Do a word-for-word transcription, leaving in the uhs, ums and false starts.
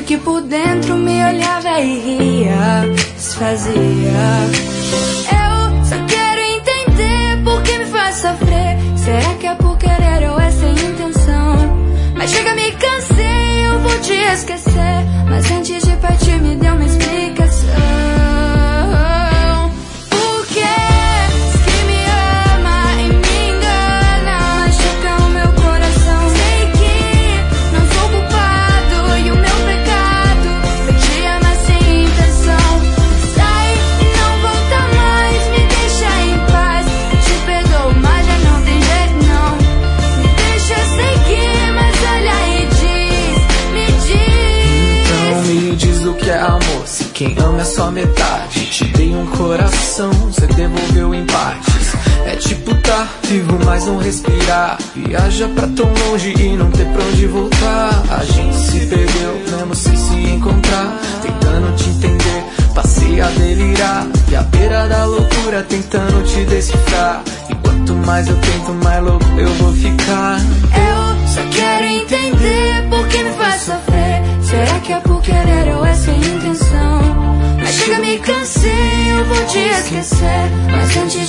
que por dentro me olhava e ria, desfazia. Eu só quero entender por que me faz sofrer. Será que é por querer ou é sem intenção? Mas chega, me cansei, eu vou te esquecer. Mas antes de partir me dê uma explicação. Por que diz que me ama e me engana, machuca o meu coração? Sei que não sou culpado e o meu pecado foi te amar sem intenção. Sai e não volta mais, me deixa em paz. Eu te perdoo, mas já não tem jeito não. Me deixa seguir, mas olha e diz, me diz. Então me diz o que é amor, se quem ama é só metade. Te dei um coração, cê devolveu em partes. É tipo tá vivo, mas não respirar. Viaja pra tão longe e não ter pra onde voltar. A gente se perdeu, mesmo sem se encontrar. Tentando te entender, passei a delirar. E à beira da loucura, tentando te decifrar. E quanto mais eu tento, mais louco eu vou ficar. Eu só quero entender por que me faz sofrer. Será que é por querer ou é sem intenção? Mas chega, me cansei, eu vou te esquecer. Mas antes